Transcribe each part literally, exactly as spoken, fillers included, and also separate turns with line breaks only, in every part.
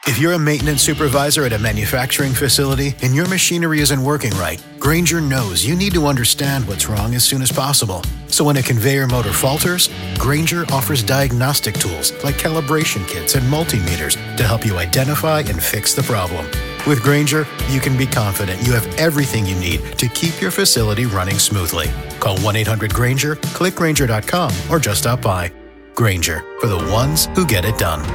If you're a maintenance supervisor at a manufacturing facility and your machinery isn't working right, Grainger knows you need to understand what's wrong as soon as possible. So when a conveyor motor falters, Grainger offers diagnostic tools like calibration kits and multimeters to help you identify and fix the problem. With Grainger, you can be confident you have everything you need to keep your facility running smoothly. Call one eight hundred Grainger, click Grainger dot com, or just stop by. Grainger, for the ones who get it done.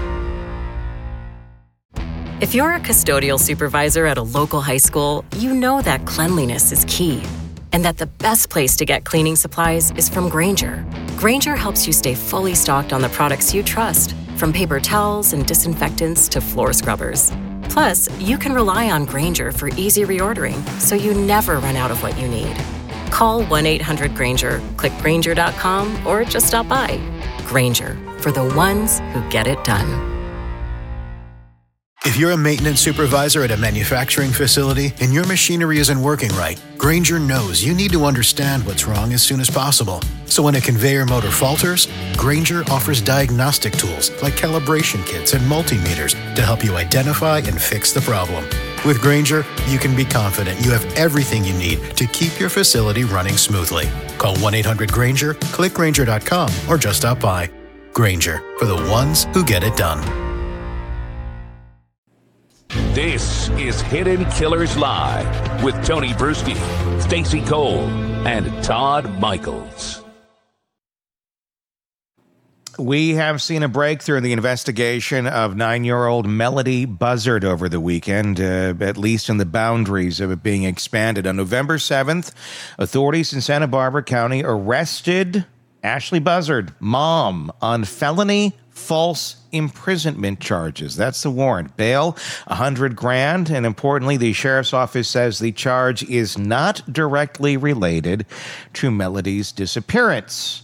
If you're a custodial supervisor at a local high school, you know that cleanliness is key, and that the best place to get cleaning supplies is from Grainger. Grainger helps you stay fully stocked on the products you trust, from paper towels and disinfectants to floor scrubbers. Plus, you can rely on Grainger for easy reordering, so you never run out of what you need. Call one eight hundred Grainger, click Grainger dot com, or just stop by. Grainger, for the ones who get it done.
If you're a maintenance supervisor at a manufacturing facility and your machinery isn't working right, Grainger knows you need to understand what's wrong as soon as possible. So when a conveyor motor falters, Grainger offers diagnostic tools like calibration kits and multimeters to help you identify and fix the problem. With Grainger, you can be confident you have everything you need to keep your facility running smoothly. Call one eight hundred Grainger, click Grainger dot com, or just stop by. Grainger, for the ones who get it done.
This is Hidden Killers Live with Tony Bruschi, Stacey Cole, and Todd Michaels.
We have seen a breakthrough in the investigation of nine-year-old Melody Buzzard over the weekend, uh, at least in the boundaries of it being expanded. On November seventh, authorities in Santa Barbara County arrested Ashley Buzzard, mom, on felony false imprisonment charges. That's the warrant. Bail, a hundred grand. And importantly, the sheriff's office says the charge is not directly related to Melody's disappearance.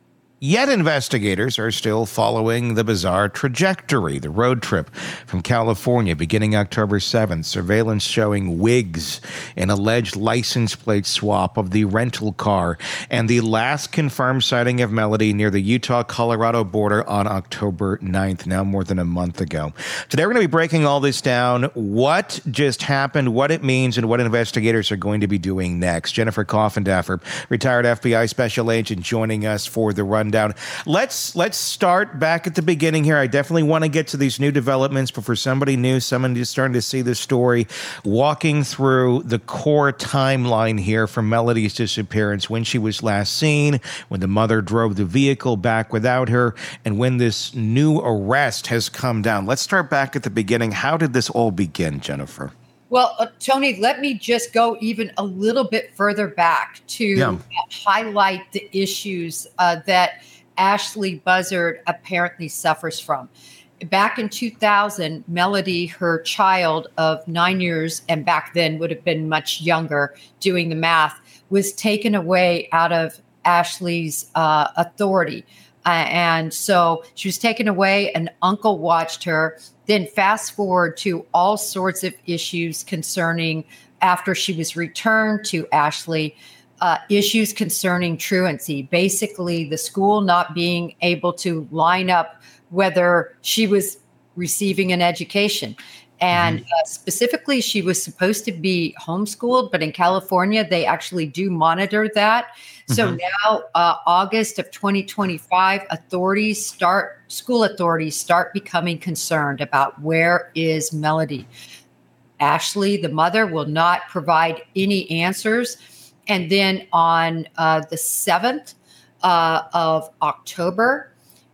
Yet investigators are still following the bizarre trajectory, the road trip from California beginning October seventh, surveillance showing wigs, an alleged license plate swap of the rental car, and the last confirmed sighting of Melody near the Utah-Colorado border on October ninth, now more than a month ago. Today we're going to be breaking all this down, what just happened, what it means, and what investigators are going to be doing next. Jennifer Coffendaffer, retired F B I special agent, joining us for the rundown. Down. Let's let's start back at the beginning here. I definitely want to get to these new developments, but for somebody new, someone just starting to see this story, walking through the core timeline here from Melody's disappearance, when she was last seen, when the mother drove the vehicle back without her, and when this new arrest has come down. Let's start back at the beginning. How did this all begin, Jennifer?
Well, uh, Tony, let me just go even a little bit further back to yeah. highlight the issues uh, that Ashley Buzzard apparently suffers from. Back in two thousand, Melody, her child of nine years, and back then would have been much younger, doing the math, was taken away out of Ashley's uh, authority. Uh, and so she was taken away, an uncle watched her. Then fast forward to all sorts of issues concerning after she was returned to Ashley, uh, issues concerning truancy, basically the school not being able to line up whether she was receiving an education. And mm-hmm. uh, specifically, she was supposed to be homeschooled, but in California, they actually do monitor that. Mm-hmm. So now, uh, August of twenty twenty-five, authorities start, school authorities start becoming concerned about where is Melody. Ashley, the mother, will not provide any answers. And then on uh, the seventh uh, of October,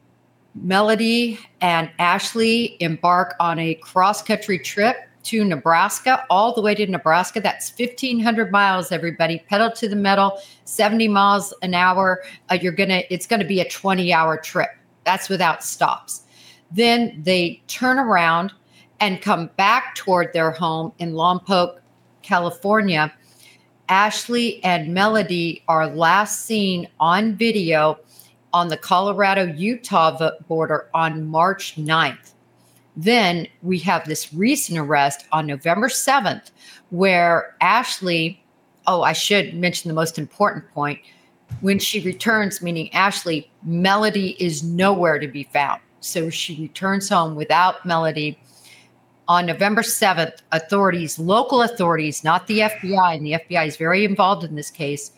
Melody and Ashley embark on a cross-country trip to Nebraska, all the way to Nebraska. That's fifteen hundred miles, everybody. Pedal to the metal, seventy miles an hour. Uh, you're gonna, it's gonna be a twenty-hour trip. That's without stops. Then they turn around and come back toward their home in Lompoc, California. Ashley and Melody are last seen on video on the Colorado-Utah border on March ninth. Then we have this recent arrest on November seventh, where Ashley, oh, I should mention the most important point. When she returns, meaning Ashley, Melody is nowhere to be found. So she returns home without Melody. on November seventh, authorities, local authorities, not the F B I, and the F B I is very involved in this case,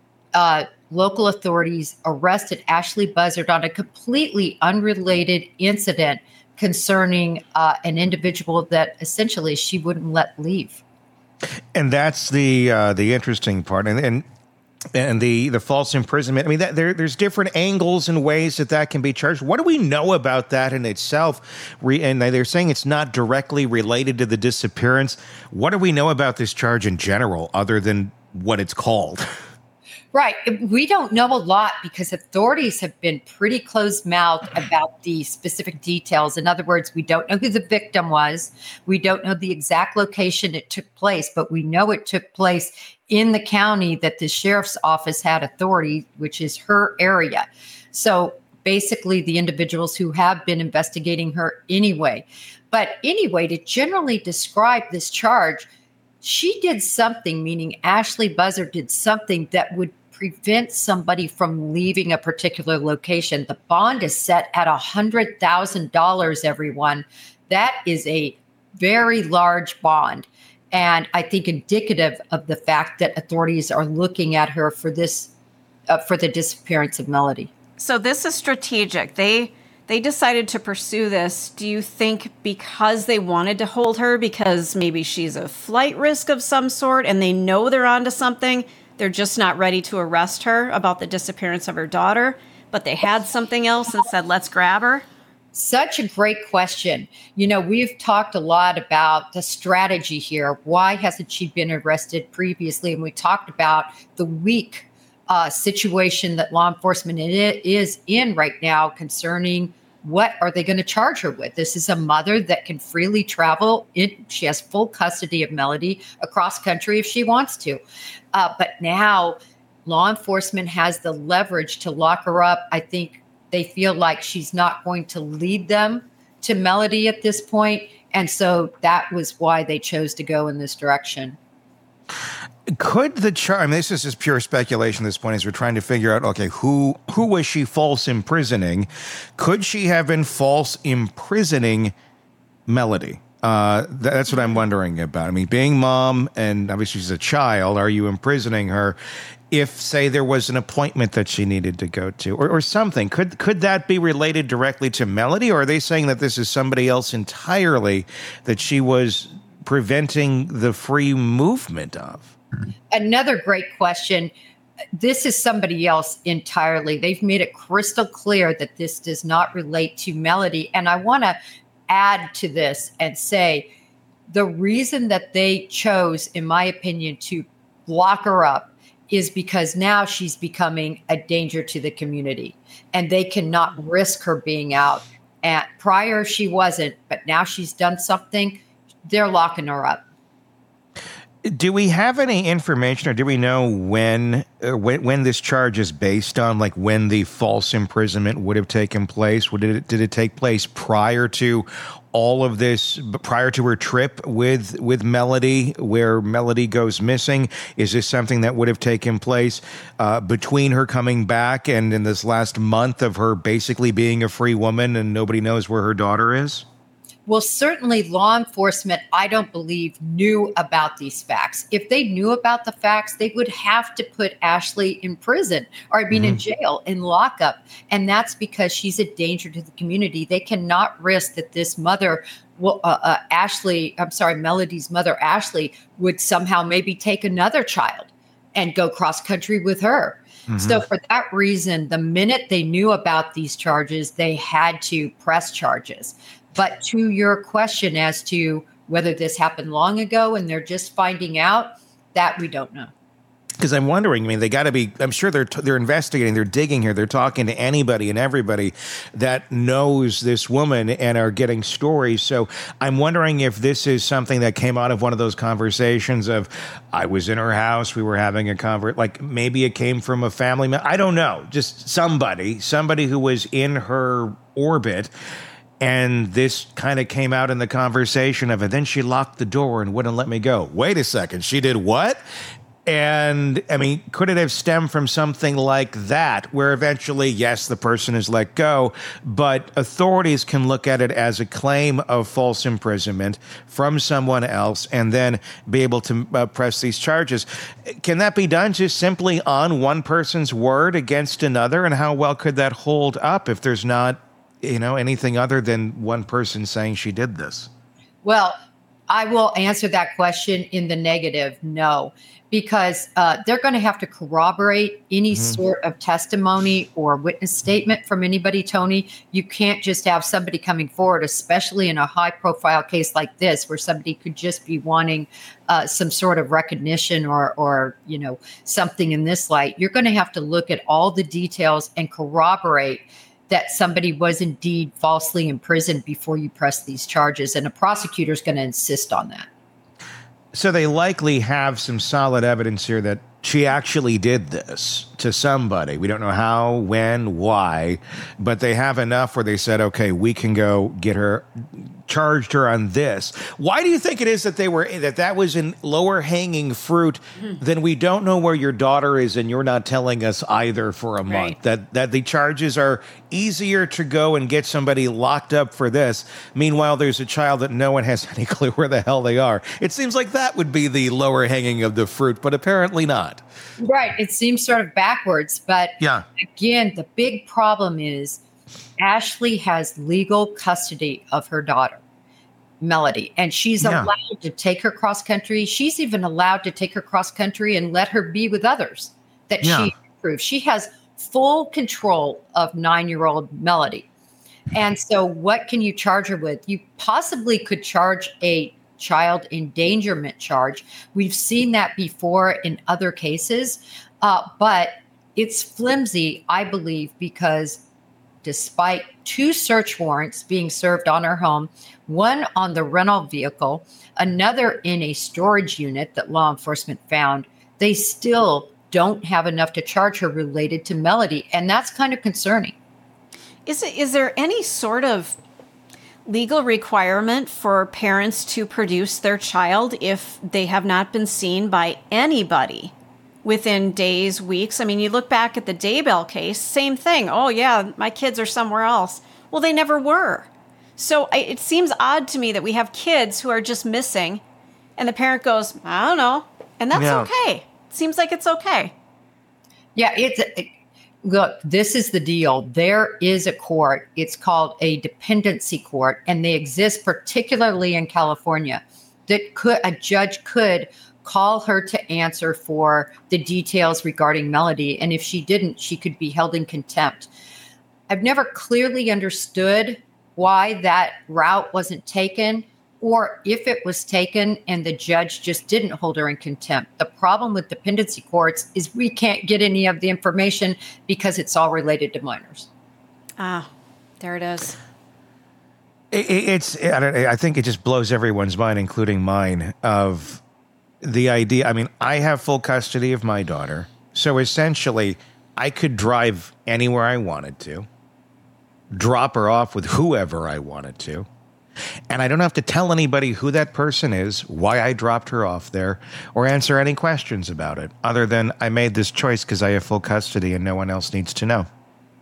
uh, local authorities arrested Ashley Buzzard on a completely unrelated incident concerning uh, an individual that essentially she wouldn't let leave.
And that's the uh, the interesting part. And, and And the, the false imprisonment. I mean, that, there there's different angles and ways that that can be charged. What do we know about that in itself? Re, and they're saying it's not directly related to the disappearance. What do we know about this charge in general, other than what it's called?
Right. We don't know a lot because authorities have been pretty closed-mouthed about the specific details. In other words, we don't know who the victim was. We don't know the exact location it took place, but we know it took place in the county that the sheriff's office had authority, which is her area. So basically the individuals who have been investigating her anyway. But anyway, to generally describe this charge, she did something, meaning Ashley Buzzard did something that would prevent somebody from leaving a particular location. The bond is set at one hundred thousand dollars, everyone. That is a very large bond. And I think indicative of the fact that authorities are looking at her for this, uh, for the disappearance of Melody.
So this is strategic. They they decided to pursue this. Do you think because they wanted to hold her, because maybe she's a flight risk of some sort and they know they're onto something, they're just not ready to arrest her about the disappearance of her daughter, but they had something else and said, let's grab her?
Such a great question. You know, we've talked a lot about the strategy here. Why hasn't she been arrested previously? And we talked about the weak uh, situation that law enforcement is in right now concerning what are they going to charge her with. This is a mother that can freely travel. In, she has full custody of Melody across country if she wants to. Uh, but now law enforcement has the leverage to lock her up. I think they feel like she's not going to lead them to Melody at this point. And so that was why they chose to go in this direction.
Could the charge, I mean, this is just pure speculation at this point as we're trying to figure out, okay, who who was she false imprisoning? Could she have been false imprisoning Melody? Uh, that's what I'm wondering about. I mean, being mom, and obviously she's a child, are you imprisoning her? If, say, there was an appointment that she needed to go to or, or something, could could that be related directly to Melody? Or are they saying that this is somebody else entirely that she was preventing the free movement of?
Another great question. This is somebody else entirely. They've made it crystal clear that this does not relate to Melody. And I want to add to this and say the reason that they chose, in my opinion, to lock her up is because now she's becoming a danger to the community and they cannot risk her being out. And prior she wasn't, but now she's done something, they're locking her up.
Do we have any information, or do we know when, uh, when when this charge is based on, like when the false imprisonment would have taken place? Would it, did it take place prior to all of this, prior to her trip with with Melody, where Melody goes missing? Is this something that would have taken place uh, between her coming back and in this last month of her basically being a free woman and nobody knows where her daughter is?
Well, certainly law enforcement, I don't believe, knew about these facts. If they knew about the facts, they would have to put Ashley in prison or I mean mm-hmm. in jail, in lockup. And that's because she's a danger to the community. They cannot risk that this mother, well, uh, uh, Ashley, I'm sorry, Melody's mother, Ashley, would somehow maybe take another child and go cross country with her. Mm-hmm. So for that reason, the minute they knew about these charges, they had to press charges. But to your question as to whether this happened long ago and they're just finding out, that we don't know.
Because I'm wondering, I mean, they got to be, I'm sure they're they're investigating, they're digging here, they're talking to anybody and everybody that knows this woman and are getting stories. So I'm wondering if this is something that came out of one of those conversations of, I was in her house, we were having a convert, like maybe it came from a family member. I don't know, just somebody, somebody who was in her orbit. And this kind of came out in the conversation of, and then she locked the door and wouldn't let me go. Wait a second, she did what? And I mean, could it have stemmed from something like that, where eventually, yes, the person is let go, but authorities can look at it as a claim of false imprisonment from someone else and then be able to uh, press these charges? Can that be done just simply on one person's word against another? And how well could that hold up if there's not, you know, anything other than one person saying she did this?
Well, I will answer that question in the negative, no, because uh, they're going to have to corroborate any mm-hmm. sort of testimony or witness statement from anybody, Tony. You can't just have somebody coming forward, especially in a high-profile case like this, where somebody could just be wanting uh, some sort of recognition or, or, you know, something in this light. You're going to have to look at all the details and corroborate that somebody was indeed falsely imprisoned before you press these charges. And a prosecutor is going to insist on that.
So they likely have some solid evidence here that she actually did this to somebody. We don't know how, when, why, but they have enough where they said, okay, we can go get her, charged her on this. Why do you think it is that they were, that that was in lower hanging fruit? Mm-hmm. Then we don't know where your daughter is and you're not telling us either for a right. month, that, that the charges are easier to go and get somebody locked up for this. Meanwhile, there's a child that no one has any clue where the hell they are. It seems like that would be the lower hanging of the fruit, but apparently not.
Right. It seems sort of backwards. But yeah. Again, the big problem is Ashley has legal custody of her daughter, Melody, and she's yeah. allowed to take her cross country. She's even allowed to take her cross country and let her be with others that yeah. she approved. She has full control of nine-year-old Melody. And so what can you charge her with? You possibly could charge a child endangerment charge. We've seen that before in other cases, uh, but it's flimsy, I believe, because despite two search warrants being served on her home, one on the rental vehicle, another in a storage unit that law enforcement found, they still don't have enough to charge her related to Melody. And that's kind of concerning.
Is it, is there any sort of legal requirement for parents to produce their child if they have not been seen by anybody within days, weeks? I mean, you look back at the Daybell case, same thing. Oh, yeah, my kids are somewhere else. Well, they never were. So I, it seems odd to me that we have kids who are just missing and the parent goes, I don't know. And that's yeah. okay. It seems like it's okay.
Yeah, it's it, look, this is the deal. There is a court. It's called a dependency court, and they exist particularly in California. That could a judge could call her to answer for the details regarding Melody, and if she didn't, she could be held in contempt. I've never clearly understood why that route wasn't taken, or if it was taken and the judge just didn't hold her in contempt. The problem with dependency courts is we can't get any of the information because it's all related to minors.
Ah, there it is.
It, it's, I, don't, I think it just blows everyone's mind, including mine, of the idea. I mean, I have full custody of my daughter. So essentially, I could drive anywhere I wanted to, drop her off with whoever I wanted to, and I don't have to tell anybody who that person is, why I dropped her off there, or answer any questions about it, other than I made this choice because I have full custody and no one else needs to know.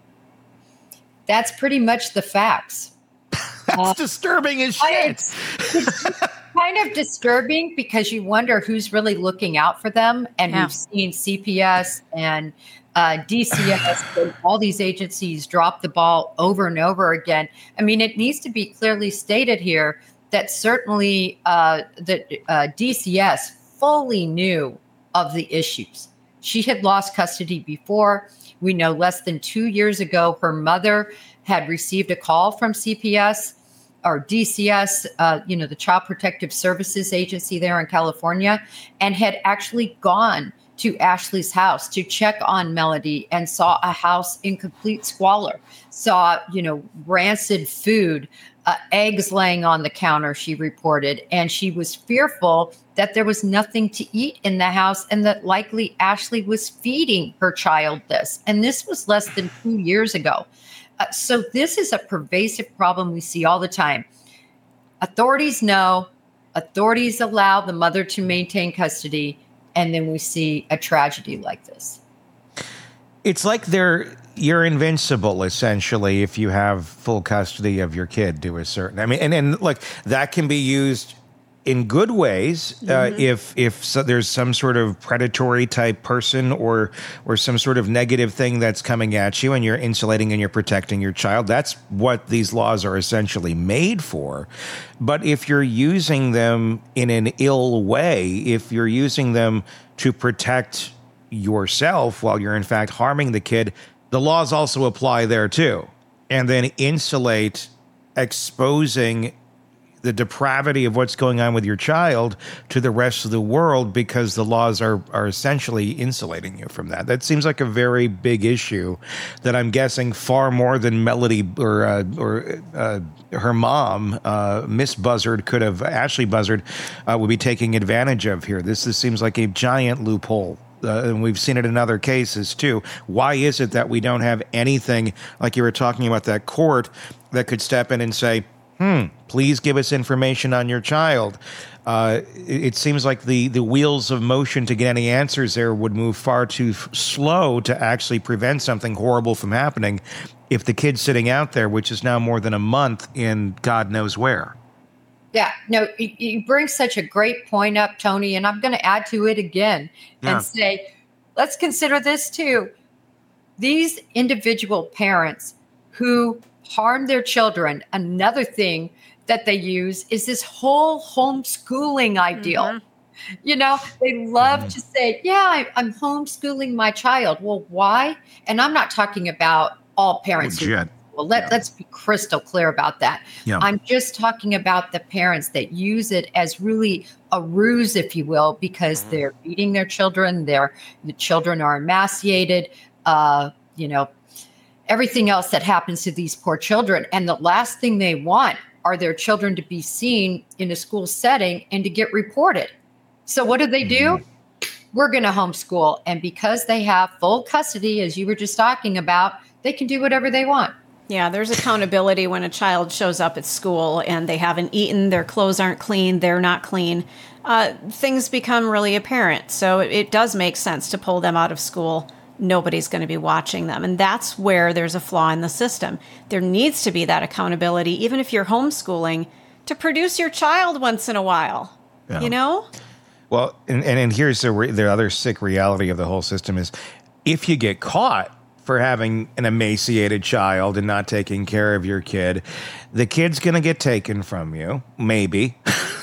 That's pretty much the facts.
That's uh, disturbing as shit.
It's, it's kind of disturbing because you wonder who's really looking out for them. And yeah. we've seen C P S and uh, D C S and all these agencies drop the ball over and over again. I mean, it needs to be clearly stated here that certainly uh, that uh, D C S fully knew of the issues. She had lost custody before. We know less than two years ago, her mother had received a call from C P S or D C S, uh, you know, the Child Protective Services Agency there in California, and had actually gone to Ashley's house to check on Melody and saw a house in complete squalor, saw, you know, rancid food, uh, eggs laying on the counter, she reported. And she was fearful that there was nothing to eat in the house and that likely Ashley was feeding her child this. And this was less than two years ago. Uh, so this is a pervasive problem we see all the time. Authorities know, authorities allow the mother to maintain custody, and then we see a tragedy like this.
It's like they're you're invincible, essentially, if you have full custody of your kid to a certain. I mean, and and look, that can be used in good ways, mm-hmm. uh, if if so there's some sort of predatory type person or or some sort of negative thing that's coming at you, and you're insulating and you're protecting your child. That's what these laws are essentially made for. But if you're using them in an ill way, if you're using them to protect yourself while you're in fact harming the kid, the laws also apply there too, and then insulate exposing the depravity of what's going on with your child to the rest of the world, because the laws are are essentially insulating you from that. That seems like a very big issue that I'm guessing far more than Melody or uh, or uh, her mom, uh, Miss Buzzard, could have, Ashley Buzzard, uh, would be taking advantage of here. This, this seems like a giant loophole. Uh, and we've seen it in other cases too. Why is it that we don't have anything like you were talking about, that court that could step in and say, hmm, please give us information on your child? Uh, it, it seems like the, the wheels of motion to get any answers there would move far too f- slow to actually prevent something horrible from happening if the kid's sitting out there, which is now more than a month in God knows where.
Yeah, no, you, you bring such a great point up, Tony, and I'm going to add to it again and
Yeah.
say, let's consider this too. These individual parents who harm their children, another thing that they use is this whole homeschooling ideal. Mm-hmm. You know, they love mm-hmm. to say, yeah, I, I'm homeschooling my child. Well, why? And I'm not talking about all parents.
Legit.
Who, well, let,
yeah.
let's be crystal clear about that.
Yeah.
I'm just talking about the parents that use it as really a ruse, if you will, because mm-hmm. they're beating their children. They're, the children are emaciated, uh, you know, everything else that happens to these poor children. And the last thing they want are their children to be seen in a school setting and to get reported. So what do they do? Mm-hmm. We're going to homeschool. And because they have full custody, as you were just talking about, they can do whatever they want.
Yeah, there's accountability when a child shows up at school and they haven't eaten, their clothes aren't clean, they're not clean. Uh, things become really apparent. So it, it does make sense to pull them out of school. Nobody's going to be watching them. And that's where there's a flaw in the system. There needs to be that accountability, even if you're homeschooling, to produce your child once in a while, yeah. you know?
Well, and, and, and here's the, re- the other sick reality of the whole system is if you get caught for having an emaciated child and not taking care of your kid, the kid's going to get taken from you. Maybe.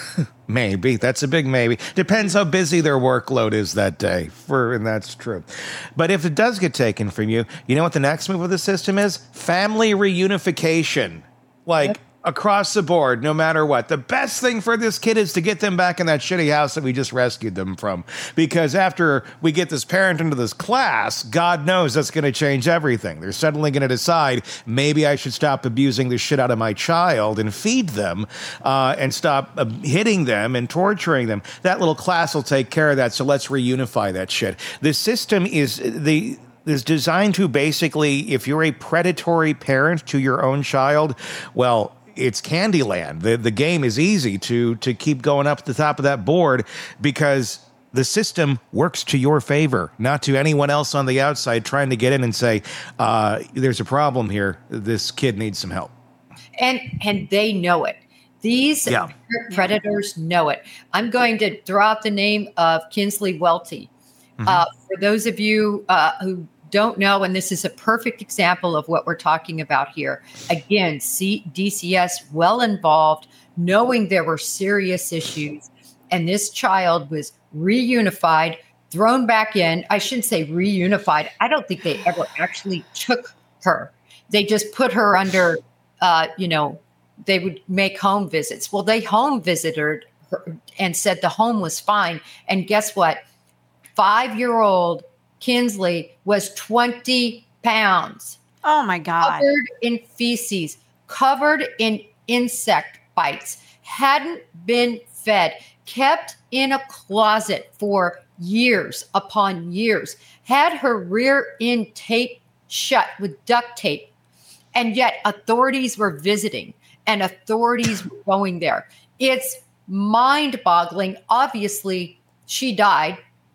Maybe. That's a big maybe. Depends how busy their workload is that day. For and that's true. But if it does get taken from you, you know what the next move of the system is? Family reunification. Like, yep. Across the board, no matter what. The best thing for this kid is to get them back in that shitty house that we just rescued them from. Because after we get this parent into this class, God knows that's going to change everything. They're suddenly going to decide, maybe I should stop abusing the shit out of my child and feed them uh, and stop uh, hitting them and torturing them. That little class will take care of that, so let's reunify that shit. The system is the... is designed to basically, if you're a predatory parent to your own child, well, it's Candyland. The the game is easy to to keep going up the top of that board because the system works to your favor, not to anyone else on the outside trying to get in and say, uh, there's a problem here. This kid needs some help.
And and they know it. These yeah. predators know it. I'm going to throw out the name of Kinsley Welty. Mm-hmm. Uh, for those of you uh, who don't know, and this is a perfect example of what we're talking about here. Again, C- D C S well involved, knowing there were serious issues, and this child was reunified, thrown back in. I shouldn't say reunified. I don't think they ever actually took her. They just put her under, uh, you know, they would make home visits. Well, they home visited her and said the home was fine. And guess what? Five-year-old Kinsley was twenty pounds.
Oh, my God.
Covered in feces, covered in insect bites, hadn't been fed, kept in a closet for years upon years, had her rear end taped shut with duct tape. And yet authorities were visiting and authorities were going there. It's mind-boggling. Obviously, she died.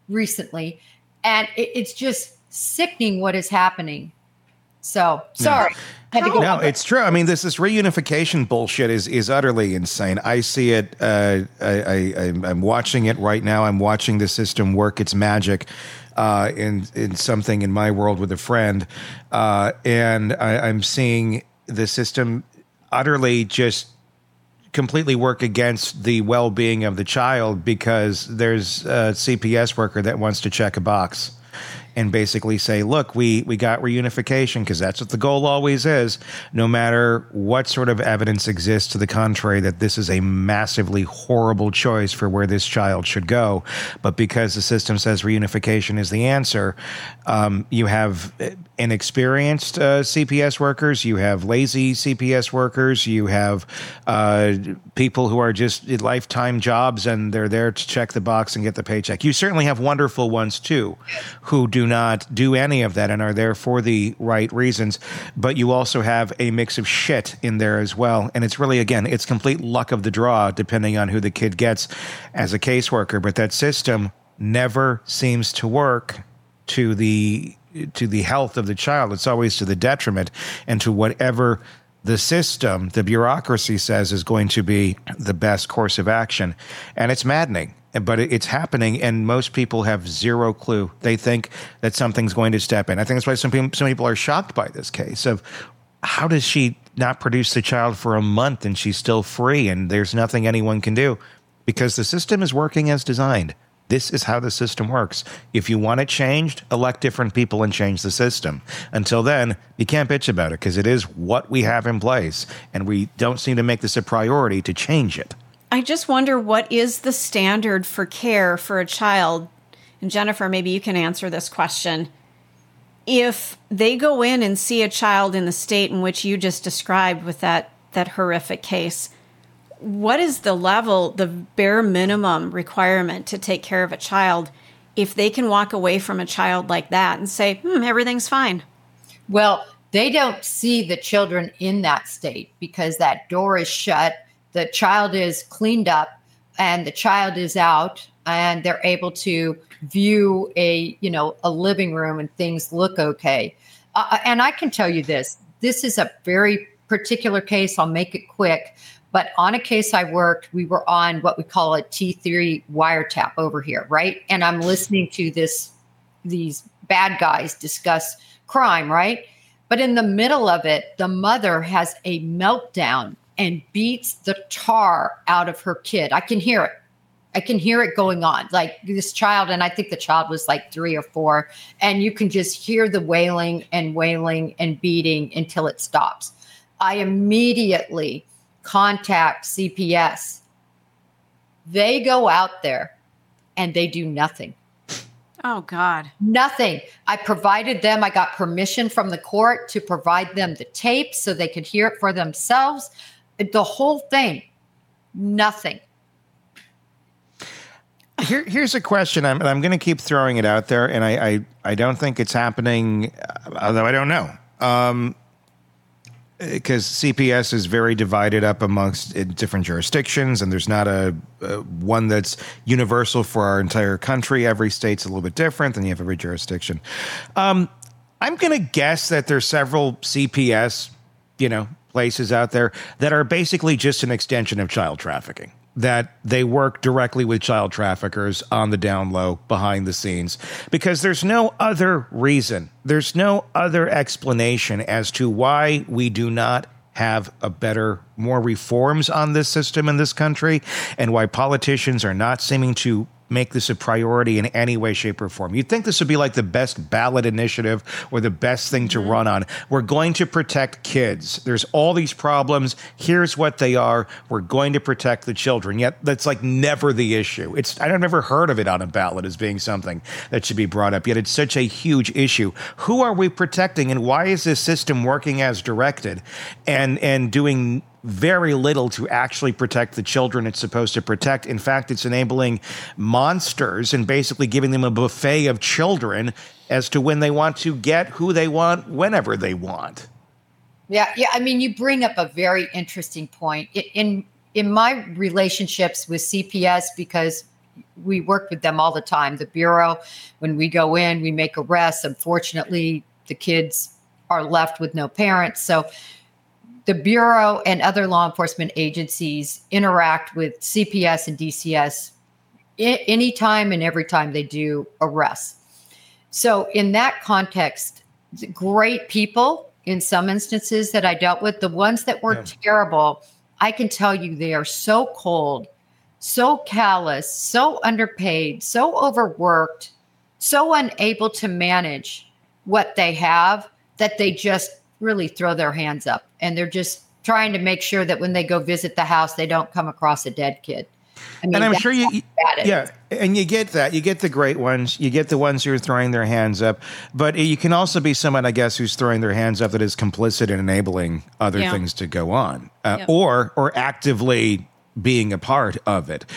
recently, and it, it's just sickening what is happening. So sorry.
No. No, it's true. I mean, this this reunification bullshit is is utterly insane. I see it. Uh, I, I I'm watching it right now. I'm watching the system work its magic uh, in in something in my world with a friend, uh, and I, I'm seeing the system utterly just completely work against the well-being of the child because there's a C P S worker that wants to check a box and basically say, look, we, we got reunification because that's what the goal always is, no matter what sort of evidence exists to the contrary, that this is a massively horrible choice for where this child should go. But because the system says reunification is the answer, um, you have inexperienced uh, C P S workers, you have lazy C P S workers, you have uh, people who are just in lifetime jobs and they're there to check the box and get the paycheck. You certainly have wonderful ones too, who do not do any of that and are there for the right reasons. But you also have a mix of shit in there as well. And it's really, again, it's complete luck of the draw, depending on who the kid gets as a caseworker. But that system never seems to work to the to the health of the child. It's always to the detriment and to whatever the system, the bureaucracy says is going to be the best course of action. And it's maddening. But it's happening, and most people have zero clue. They think that something's going to step in. I think that's why some people, some people are shocked by this case of how does she not produce the child for a month and she's still free and there's nothing anyone can do? Because the system is working as designed. This is how the system works. If you want it changed, elect different people and change the system. Until then, you can't bitch about it because it is what we have in place, and we don't seem to make this a priority to change it.
I just wonder, what is the standard for care for a child? And Jennifer, maybe you can answer this question. If they go in and see a child in the state in which you just described with that, that horrific case, what is the level, the bare minimum requirement to take care of a child if they can walk away from a child like that and say, hmm, everything's fine?
Well, they don't see the children in that state because that door is shut. The child is cleaned up and the child is out and they're able to view a, you know, a living room and things look okay. Uh, and I can tell you this, this is a very particular case. I'll make it quick. But on a case I worked, we were on what we call a T three wiretap over here, right? And I'm listening to this, these bad guys discuss crime, right? But in the middle of it, the mother has a meltdown and beats the tar out of her kid. I can hear it. I can hear it going on. Like this child, and I think the child was like three or four, and you can just hear the wailing and wailing and beating until it stops. I immediately contact C P S. They go out there and they do nothing.
Oh, God.
Nothing. I provided them, I got permission from the court to provide them the tape so they could hear it for themselves. The whole thing, nothing.
Here, here's a question. I'm, I'm going to keep throwing it out there, and I, I, I don't think it's happening, although I don't know. Um, because C P S is very divided up amongst different jurisdictions, and there's not a, a one that's universal for our entire country. Every state's a little bit different, and you have every jurisdiction. Um, I'm going to guess that there's several C P S, you know, places out there that are basically just an extension of child trafficking, that they work directly with child traffickers on the down low behind the scenes, because there's no other reason. There's no other explanation as to why we do not have a better, more reforms on this system in this country, and why politicians are not seeming to make this a priority in any way, shape, or form. You'd think this would be like the best ballot initiative or the best thing to run on. We're going to protect kids. There's all these problems. Here's what they are. We're going to protect the children. Yet that's like never the issue. It's I've never heard of it on a ballot as being something that should be brought up. Yet it's such a huge issue. Who are we protecting, and why is this system working as directed and and doing very little to actually protect the children it's supposed to protect? In fact, it's enabling monsters and basically giving them a buffet of children as to when they want to get who they want, whenever they want.
Yeah, yeah. I mean, you bring up a very interesting point. In in my relationships with C P S, because we work with them all the time. The Bureau, when we go in, we make arrests. Unfortunately, the kids are left with no parents. So the Bureau and other law enforcement agencies interact with C P S and D C S I- anytime and every time they do arrests. So in that context, great people in some instances that I dealt with, the ones that were yeah. terrible, I can tell you they are so cold, so callous, so underpaid, so overworked, so unable to manage what they have that they just really throw their hands up. And they're just trying to make sure that when they go visit the house, they don't come across a dead kid. I mean,
and I'm sure you, yeah, and you get that. You get the great ones. You get the ones who are throwing their hands up. But you can also be someone, I guess, who's throwing their hands up that is complicit in enabling other yeah. things to go on, uh, yeah. or or actively being a part of it.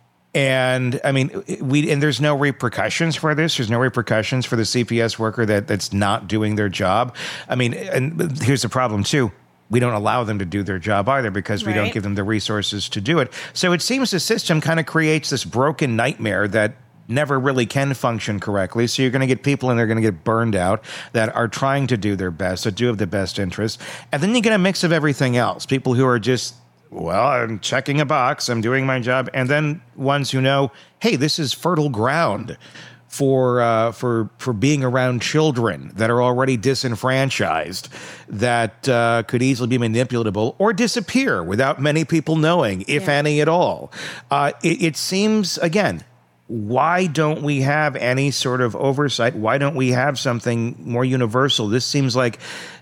And I mean, we and there's no repercussions for this. There's no repercussions for the C P S worker that that's not doing their job. I mean, and here's the problem too. We don't allow them to do their job either because we right. don't give them the resources to do it. So it seems the system kind of creates this broken nightmare that never really can function correctly. So you're going to get people and they're going to get burned out that are trying to do their best, that do have the best interests. And then you get a mix of everything else. People who are just, well, I'm checking a box, I'm doing my job. And then ones who know, hey, this is fertile ground for uh, for for being around children that are already disenfranchised, that uh, could easily be manipulatable or disappear without many people knowing, if yeah. any at all. Uh, it, it seems, again, why don't we have any sort of oversight? Why don't we have something more universal? This seems like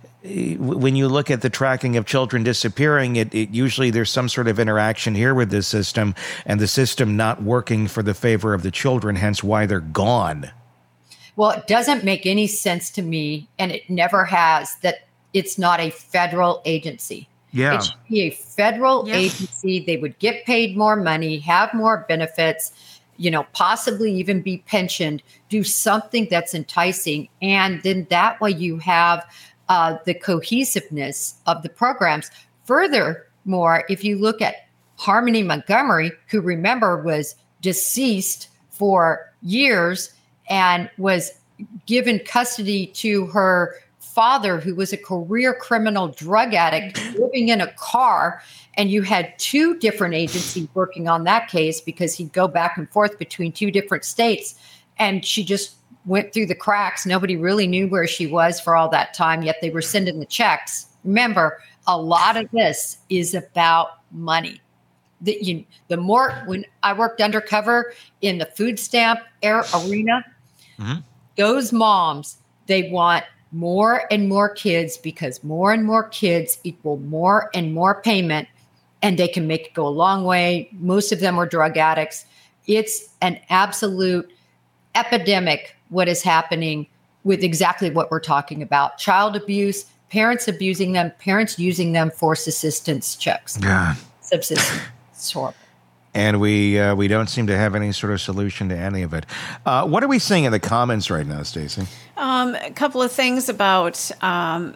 when you look at the tracking of children disappearing, it, it usually there's some sort of interaction here with this system and the system not working for the favor of the children, hence why they're gone.
Well, it doesn't make any sense to me, and it never has, that it's not a federal agency.
Yeah.
It should be a federal
yes.
agency. They would get paid more money, have more benefits, you know, possibly even be pensioned, do something that's enticing. And then that way you have Uh, the cohesiveness of the programs. Furthermore, if you look at Harmony Montgomery, who remember was deceased for years and was given custody to her father, who was a career criminal drug addict living in a car, and you had two different agencies working on that case because he'd go back and forth between two different states, and she just went through the cracks. Nobody really knew where she was for all that time, yet they were sending the checks. Remember, a lot of this is about money. The, you, the more, when I worked undercover in the food stamp air arena, mm-hmm. those moms, they want more and more kids because more and more kids equal more and more payment, and they can make it go a long way. Most of them are drug addicts. It's an absolute epidemic what is happening with exactly what we're talking about. Child abuse, parents abusing them, parents using them for subsistence checks.
Yeah.
Subsistence. It's horrible.
And we uh, we don't seem to have any sort of solution to any of it. Uh, what are we seeing in the comments right now, Stacey?
Um, a couple of things about um,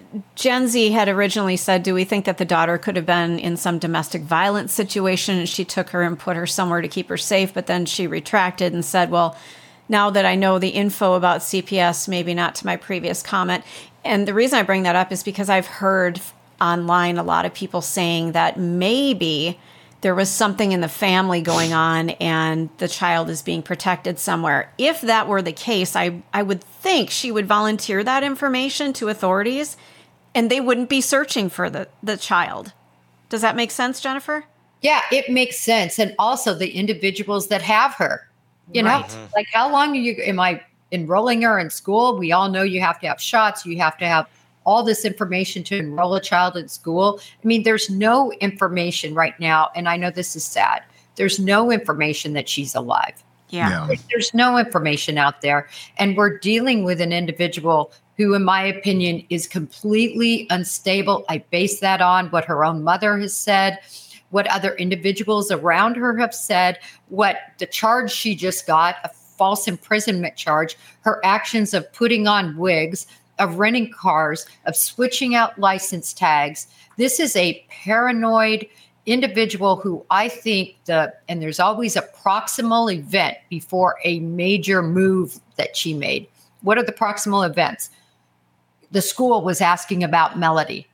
Gen Z had originally said, do we think that the daughter could have been in some domestic violence situation and she took her and put her somewhere to keep her safe, but then she retracted and said, well, now that I know the info about C P S, maybe not to my previous comment. And the reason I bring that up is because I've heard online a lot of people saying that maybe there was something in the family going on and the child is being protected somewhere. If that were the case, I, I would think she would volunteer that information to authorities and they wouldn't be searching for the, the child. Does that make sense, Jennifer?
Yeah, it makes sense. And also the individuals that have her. You know, right. Like how long are you, am I enrolling her in school? We all know you have to have shots. You have to have all this information to enroll a child in school. I mean, there's no information right now. And I know this is sad. There's no information that she's alive.
Yeah.
yeah.
There's, there's no information out there. And we're dealing with an individual who, in my opinion, is completely unstable. I base that on what her own mother has said, what other individuals around her have said, what the charge she just got, a false imprisonment charge, her actions of putting on wigs, of renting cars, of switching out license tags. This is a paranoid individual who I think the, and there's always a proximal event before a major move that she made. What are the proximal events? The school was asking about Melody.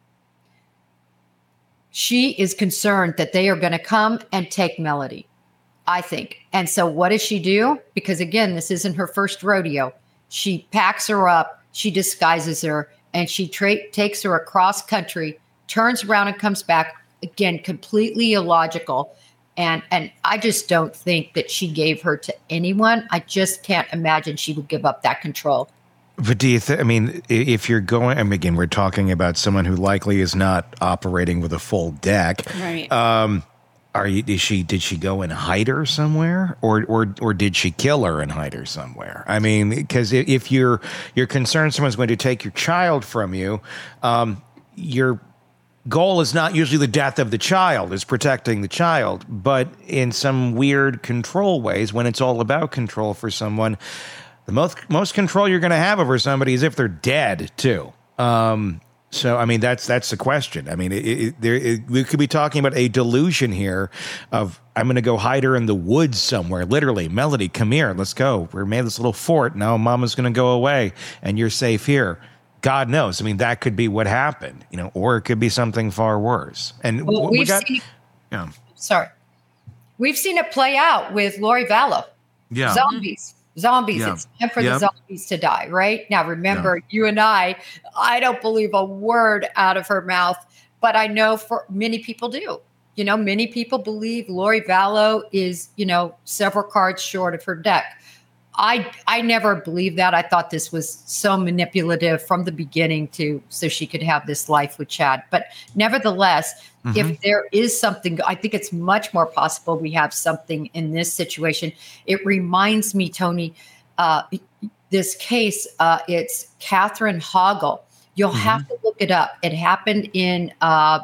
She is concerned that they are going to come and take Melody, I think. And so what does she do? Because again, this isn't her first rodeo. She packs her up, she disguises her, and she tra- takes her across country, turns around and comes back. Again, completely illogical. And and I just don't think that she gave her to anyone. I just can't imagine she would give up that control.
But do you think, I mean, if you're going, I mean, again, we're talking about someone who likely is not operating with a full deck.
Right.
Um, are you, is she, did she go and hide her somewhere, or, or, or did she kill her and hide her somewhere? I mean, because if you're, you're concerned someone's going to take your child from you, um, you're, goal is not usually the death of the child, is protecting the child. But in some weird control ways, when it's all about control for someone, the most most control you're going to have over somebody is if they're dead too. Um, so, I mean, that's that's the question. I mean, it, it, there, it, we could be talking about a delusion here of, I'm going to go hide her in the woods somewhere. Literally, Melody, come here, let's go. We made this little fort. Now Mama's going to go away and you're safe here. God knows. I mean, that could be what happened, you know, or it could be something far worse. And
well,
we
we've
got,
seen,
yeah.
Sorry. We've seen it play out with Lori Vallow.
Yeah.
Zombies. Zombies.
Yeah.
It's time for
Yep.
the zombies to die, right? Now, remember, yeah. you and I, I don't believe a word out of her mouth, but I know for many people do. You know, many people believe Lori Vallow is, you know, several cards short of her deck. I I never believed that. I thought this was so manipulative from the beginning to so she could have this life with Chad. But nevertheless, mm-hmm. if there is something, I think it's much more possible we have something in this situation. It reminds me, Tony, uh, this case, uh, it's Catherine Hoggle. You'll mm-hmm. have to look it up. It happened in uh,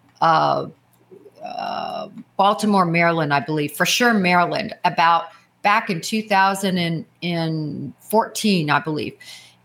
uh, uh, Baltimore, Maryland, I believe, for sure, Maryland, about back in two thousand fourteen, I believe.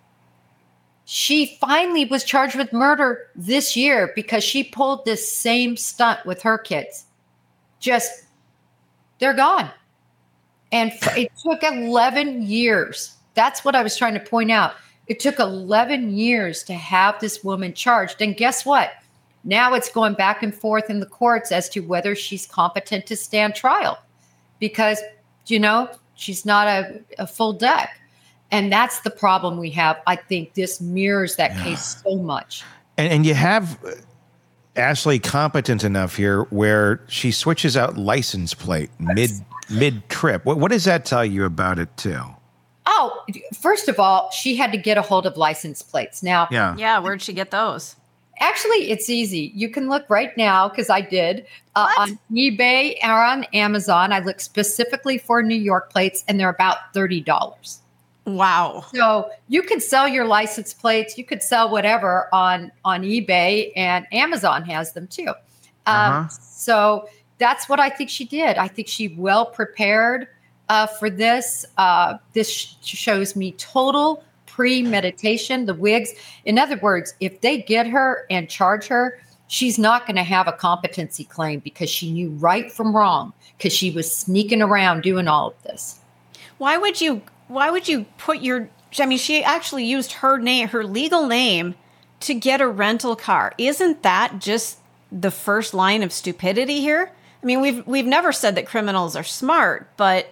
She finally was charged with murder this year because she pulled this same stunt with her kids. Just, they're gone. And it took eleven years. That's what I was trying to point out. It took eleven years to have this woman charged. And guess what? Now it's going back and forth in the courts as to whether she's competent to stand trial. Because you know, she's not a, a full deck. And that's the problem we have. I think this mirrors that yeah. case so much.
And, and you have Ashley competent enough here where she switches out license plate mid mid trip. What, what does that tell you about it too?
Oh, first of all, she had to get a hold of license plates. Now,
yeah,
yeah, where'd she get those?
Actually, it's easy. You can look right now, because I did, uh, on eBay or on Amazon. I looked specifically for New York plates, and they're about thirty dollars.
Wow.
So you can sell your license plates. You could sell whatever on, on eBay, and Amazon has them too. Um, uh-huh. So that's what I think she did. I think she well prepared uh, for this. Uh, this sh- shows me total premeditation, the wigs. In other words, if they get her and charge her, she's not going to have a competency claim because she knew right from wrong because she was sneaking around doing all of this.
Why would you, why would you put your, I mean, she actually used her name, her legal name to get a rental car. Isn't that just the first line of stupidity here? I mean, we've, we've never said that criminals are smart, but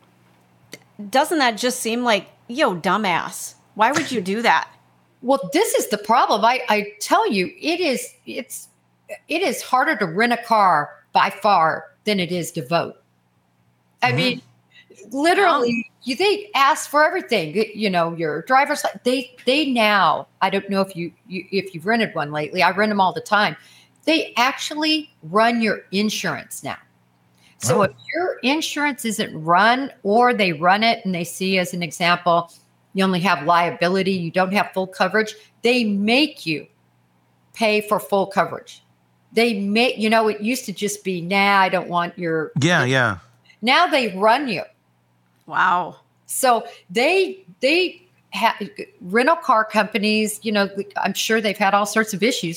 doesn't that just seem like, yo, dumbass? Why would you do that?
Well, this is the problem. I, I tell you, it is it's it is harder to rent a car by far than it is to vote. I mm-hmm. mean, literally, you they ask for everything. You know, your driver's they they now. I don't know if you, you if you've rented one lately. I rent them all the time. They actually run your insurance now. So oh. if your insurance isn't run, or they run it and they see, as an example, you only have liability, you don't have full coverage, they make you pay for full coverage. They make, you know, it used to just be, nah, I don't want your.
Yeah, yeah.
Now they run you.
Wow.
So they, they have rental car companies, you know, I'm sure they've had all sorts of issues with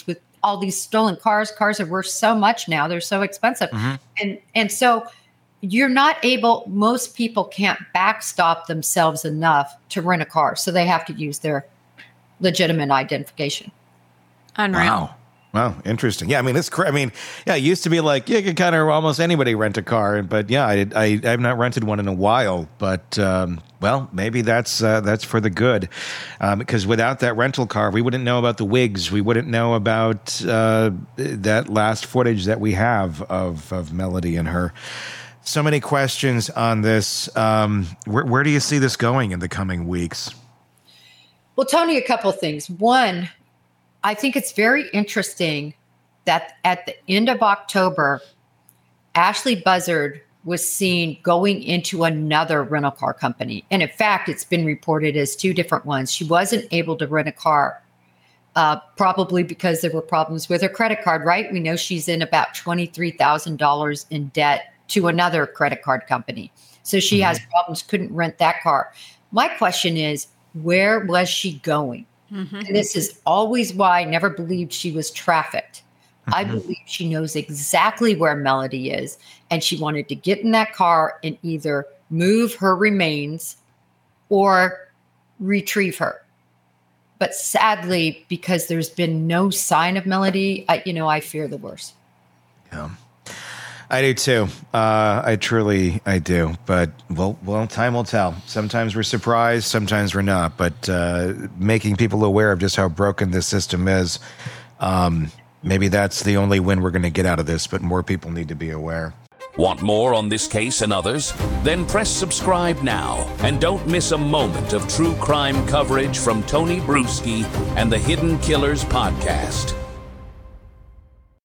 all these stolen cars. Cars are worth so much now. They're so expensive. Mm-hmm. And, and so you're not able, most people can't backstop themselves enough to rent a car. So they have to use their legitimate identification.
Unreal.
Wow. Wow, interesting. Yeah, I mean, it's cra- I mean, yeah, it used to be like, yeah, you could kind of almost anybody rent a car, but yeah, I I I've not rented one in a while, but um, well, maybe that's uh, that's for the good, um, because without that rental car, we wouldn't know about the wigs, we wouldn't know about uh, that last footage that we have of of Melody and her. So many questions on this. Um, where where do you see this going in the coming weeks?
Well, Tony, a couple of things. One, I think it's very interesting that at the end of October, Ashley Buzzard was seen going into another rental car company. And in fact, it's been reported as two different ones. She wasn't able to rent a car, uh, probably because there were problems with her credit card, right? We know she's in about twenty-three thousand dollars in debt to another credit card company. So she mm-hmm. has problems, couldn't rent that car. My question is, where was she going? Mm-hmm. And this is always why I never believed she was trafficked. Mm-hmm. I believe she knows exactly where Melody is, and she wanted to get in that car and either move her remains or retrieve her. But sadly, because there's been no sign of Melody, I, you know, I fear the worst.
Yeah. I do too. Uh, I truly, I do. But well, well, time will tell. Sometimes we're surprised, sometimes we're not. But uh, making people aware of just how broken this system is, um, maybe that's the only win we're going to get out of this. But more people need to be aware.
Want more on this case and others? Then press subscribe now and don't miss a moment of true crime coverage from Tony Bruschi and the Hidden Killers podcast.